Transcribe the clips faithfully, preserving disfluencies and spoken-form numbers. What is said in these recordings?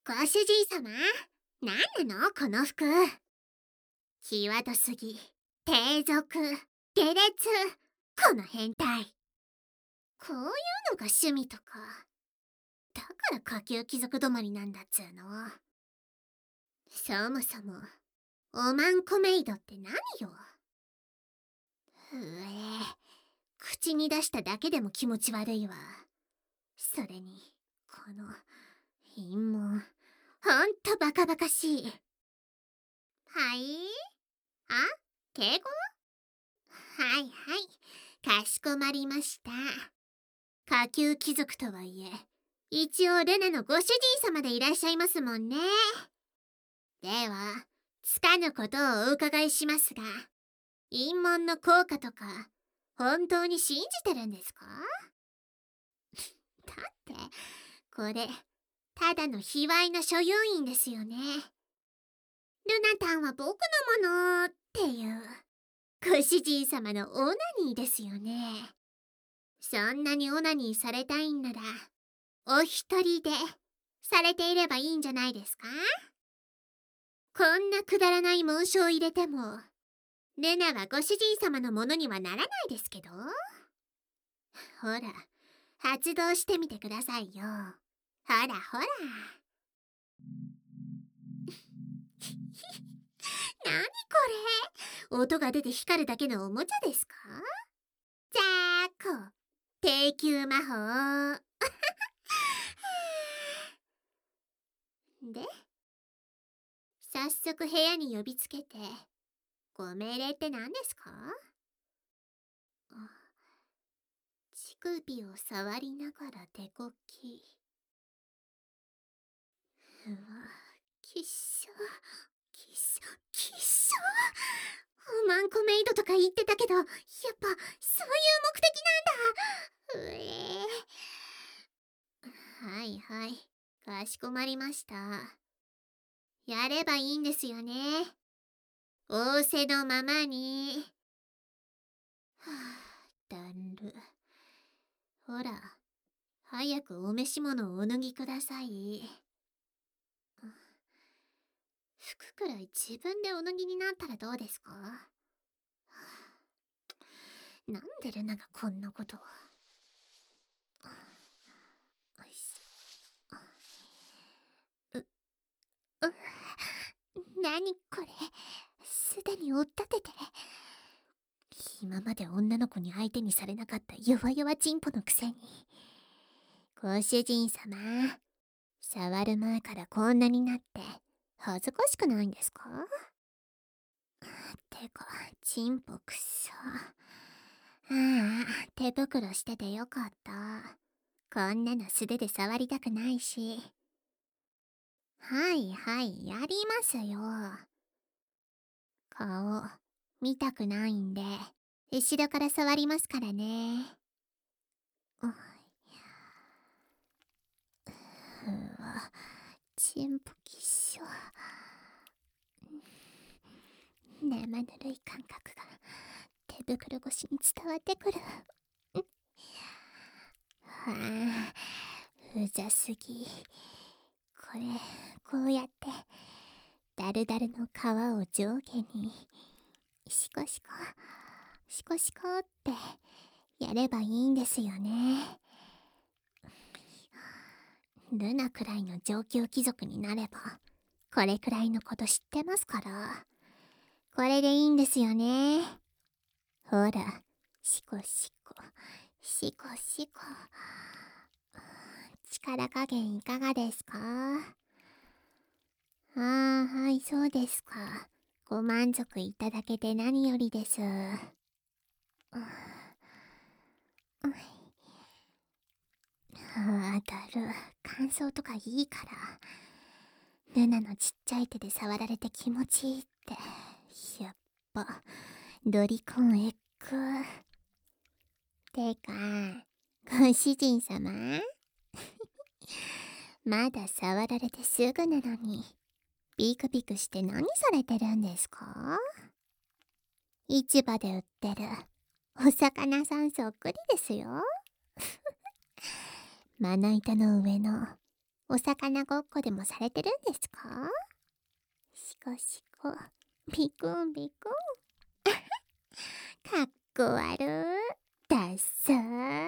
ご主人様、何なのこの服。際どすぎ、低俗、下劣、この変態。こういうのが趣味とか。だから下級貴族止まりなんだっつうの。そもそも、おまんこメイドって何よ。うえ、口に出しただけでも気持ち悪いわ。それに、この、陰謀、ほんとバカバカしい。はい？あ？敬語？はいはい、かしこまりました。下級貴族とはいえ、一応ルナのご主人様でいらっしゃいますもんね。では、つかぬことをお伺いしますが、陰門の効果とか、本当に信じてるんですか？だって、これ、ただの卑猥な所有員ですよね。ルナタンは僕のものっていう、ご主人様のオナニーですよね。そんなにオナニーされたいんなら、お一人で、されていればいいんじゃないですか？こんなくだらない紋章を入れても、ルナはご主人様のものにはならないですけど。ほら、発動してみてくださいよ。ほらほら。なにこれ？音が出て光るだけのおもちゃですか？じゃーこ、低級魔法。で、早速部屋に呼びつけて、ご命令って何ですか？乳首を触りながら手こき。うわ、きっしょ、きっしょ、きっしょ。おまんこメイドとか言ってたけど、やっぱそういう目的なんだ。うえー。はいはい、かしこまりました。やればいいんですよね。仰せのままに。はあ、だる。ほら、早くお召し物をお脱ぎください。服くらい自分でお脱ぎになったらどうですか？なんでルナがこんなことを。う、う、なにこれ、すでに追っ立てて。今まで女の子に相手にされなかった弱々チンポのくせに。ご主人様、触る前からこんなになって恥ずかしくないんですか？てか、チンポくそ。ああ、手袋しててよかった。こんなの素手で触りたくないし。はいはい、やりますよ。顔、見たくないんで、後ろから触りますからね。うわ、チンポきっしょ。生ぬるい感覚が手袋越しに伝わってくる。はあ、うざすぎ。これ、こうやって、ダルダルの皮を上下に、シコシコ、シコシコってやればいいんですよね。ルナくらいの上級貴族になれば、これくらいのこと知ってますから。これでいいんですよね。ほら、シコシコ、シコシコ。力加減いかがですか？ああ、はい、そうですか。ご満足いただけて何よりです。ああ、だる。感想とかいいから。ルナのちっちゃい手で触られて気持ちいいって。やっぱ、ロリコンエッグ。てか、ご主人様まだ触られてすぐなのに、ピクピクして何されてるんですか？市場で売ってるお魚さんそっくりですよ。まな板の上のお魚ごっこでもされてるんですか？しこしこ、ビクンビクン。かっこ悪い。ダッサー。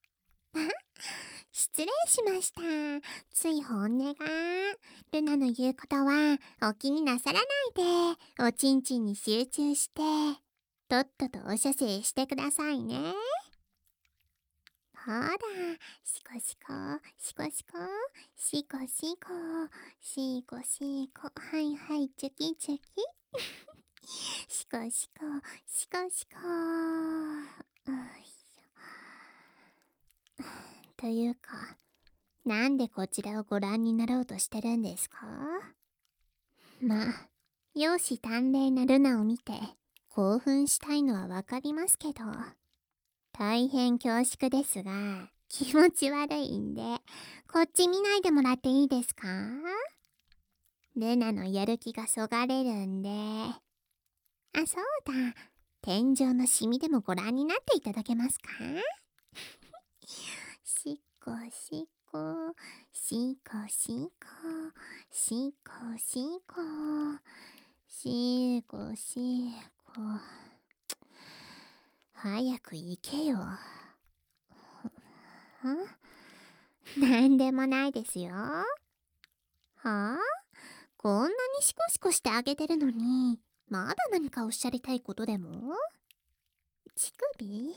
失礼しました。つい本音が。ルナの言うことはお気になさらないで、おちんちんに集中して、とっととお射精してくださいね。ほら、シコシコ、シコシコ、シコシコ、シコシコ、はいはい、チョキチョキ。シコシコ、シコシコ。よいしょ。というか、なんでこちらをご覧になろうとしてるんですか？まあ、容姿端麗なルナを見て興奮したいのはわかりますけど、大変恐縮ですが、気持ち悪いんで、こっち見ないでもらっていいですか？ルナのやる気がそがれるんで。あ、そうだ。天井のシミでもご覧になっていただけますか？しこしこ、しこしこ、しこしこ、しこしこ。早く行けよ。ん？なんでもないですよ。はあ？こんなにシコシコしてあげてるのに、まだ何かおっしゃりたいことでも？乳首？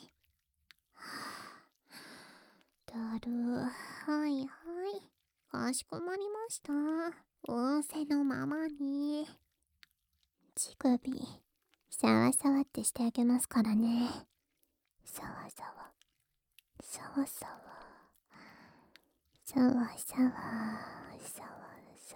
だる。はいはい。かしこまりました。仰せのままに。乳首、さわさわってしてあげますからね。さわさわ。さわさわ。さわさわ。さわさ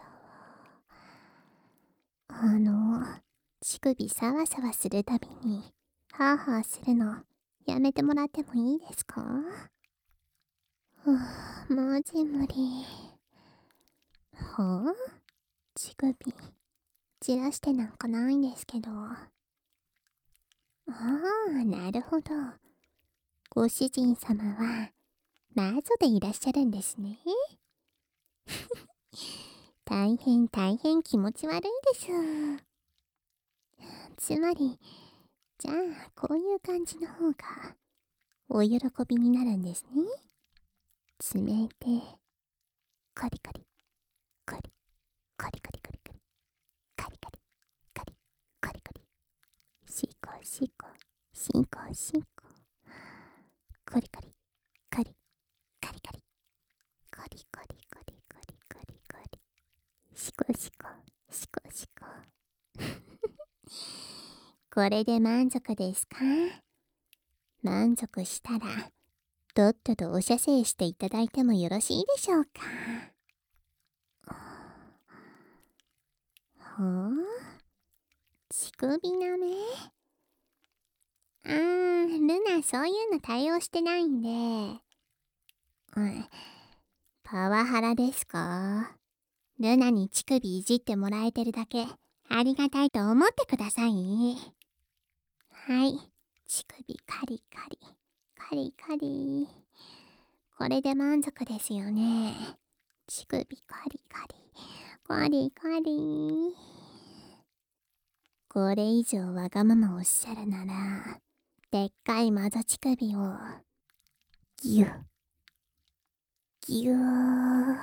わ。あの、乳首さわさわするたびに、ハーハーするの、やめてもらってもいいですか？ふぅ、マジ無理。はぁ？乳首、じらしてなんかないんですけど。ああ、なるほど。ご主人様は、魔女でいらっしゃるんですね。大変大変気持ち悪いです。つまり、じゃあ、こういう感じの方が、お喜びになるんですね。爪で、カリカリ、カリ、カリカリカリカリ、カリカリ、カリ、カリカリ、シコシコ、シコシコ、カリカリ、カリ、カリカリ、カリカリカリカリカリカリ、シコシコ、シコシコ。これで満足ですか？満足したら、とっととお射精していただいてもよろしいでしょうか？ほう？乳首なめ？あー、ルナそういうの対応してないんで。うん。パワハラですか？ルナに乳首いじってもらえてるだけありがたいと思ってください。はい。乳首カリカリ。カリカリ。これで満足ですよね。乳首カリカリ。カリカリ。これ以上わがままおっしゃるなら、でっかい魔女乳首を、ギュッ、ギュー。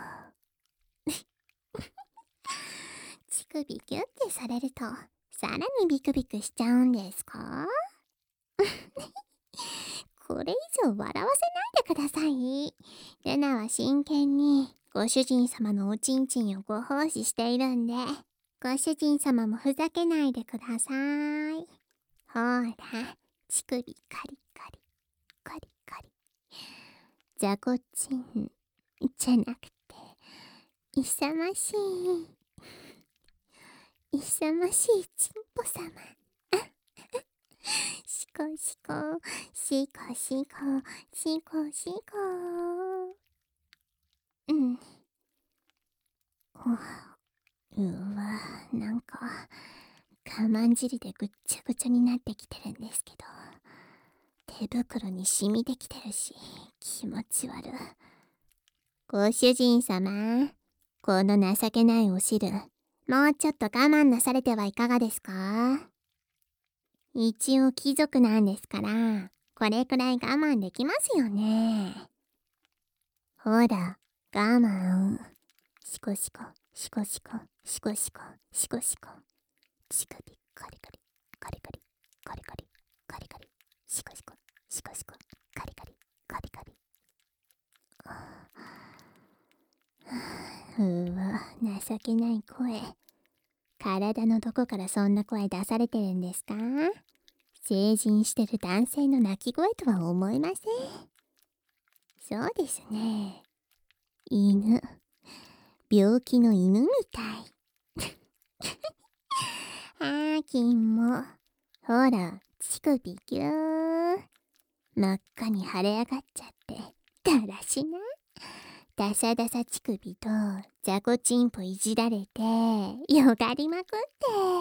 乳首ギュッてされると、さらにビクビクしちゃうんですか？これ以上笑わせないでください。ルナは真剣にご主人様のおちんちんをご奉仕しているんで、ご主人様もふざけないでください。ほら、乳首カリカリ、カリカリ。ザコチンじゃなくて、勇ましい、勇ましいチンポ様。シコシコ、シコシコ、シコシコ。うん。うわ、なんか、我慢汁でぐっちゃぐちゃになってきてるんですけど、手袋に染みてきてるし、気持ち悪い。ご主人様、 この情けないお汁、もうちょっと我慢なされてはいかがですか？一応貴族なんですから、これくらい我慢できますよね。ほら、我慢。シコシコ、シコシコ、シコシコ、シコシコ。乳首、カリカリ、カリカリ、カリカリ、カリカリ、シコシコ、シコシコ、カリカリ、カリカリ。うーわ、情けない声。体のどこからそんな声出されてるんですか？成人してる男性の泣き声とは思えません。そうですね。犬。病気の犬みたい。あー、金も。ほら、乳首ぎゅー。真っ赤に腫れ上がっちゃって。だらしな。ダサダサ乳首と雑魚チンポいじられて、よがりまくって。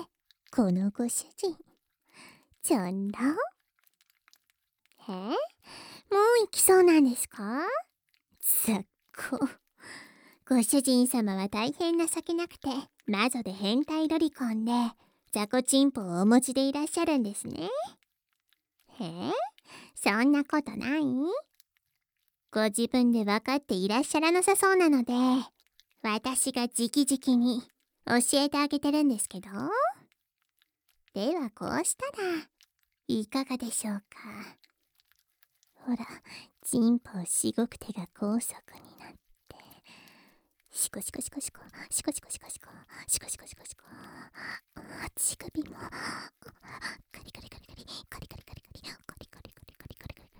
このご主人。ちょんろ。え？もう行きそうなんですか？すっご。ご主人様は大変情けなくて、魔女で変態ロリコンで、雑魚チンポをお持ちでいらっしゃるんですね。へえ、そんなことない？ご自分で分かっていらっしゃらなさそうなので、私が直々に教えてあげてるんですけど。ではこうしたら、いかがでしょうか。ほら、チンポしごく手が高速になって、シコシコシコシコ、シコシコシコシコ、シコシコシコシコ。乳首も、カリカリカリカリ、カリカリカリカリ、カリカリカリカリカリカリカリ。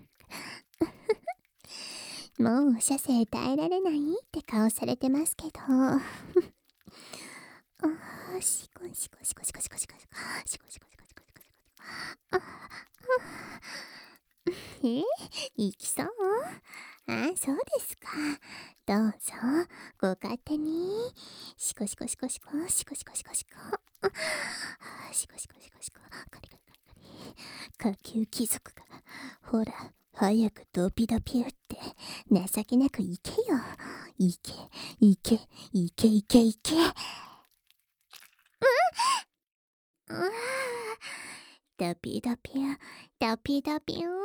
もう射精耐えられないって顔されてますけど。あー、シコシコシコシコシコシコシコシコシコシコシコシコシコ。あえ、行きそう？あ、そうですか。どうぞ、ご勝手に。シコシコシコシコ、シコシコシコシコ。シコシコシコシコ、カリカリカリカリ。下級貴族が、ほら、早くドピドピ打って情けなく行けよ。行け、行け、行け、行け、行け。うん、うわドピドピュ、ドピドピュって。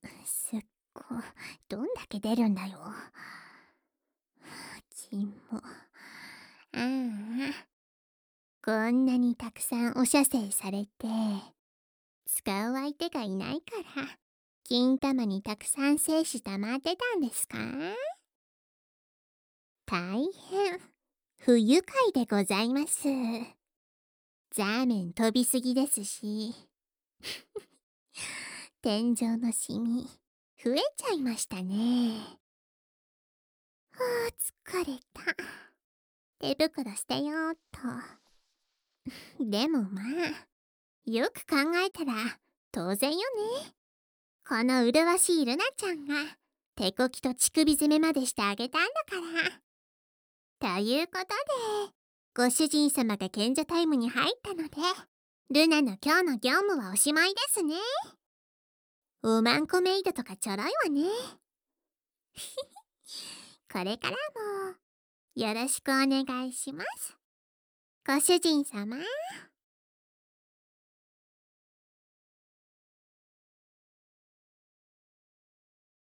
すっご、どんだけ出るんだよ。キモ。ああ、こんなにたくさんお射精されて、使う相手がいないから、金玉にたくさん精子溜まってたんですか？大変、不愉快でございます。ザーメン飛びすぎですし。天井のシミ、増えちゃいましたね。はあ、疲れた。手袋捨てようっと。でもまあ、よく考えたら当然よね。この麗しいルナちゃんが手こきと乳首詰めまでしてあげたんだから。ということで、ご主人様が賢者タイムに入ったので、ルナの今日の業務はおしまいですね。おまんこメイドとかちょろいわね。これからもよろしくお願いします。ご主人様。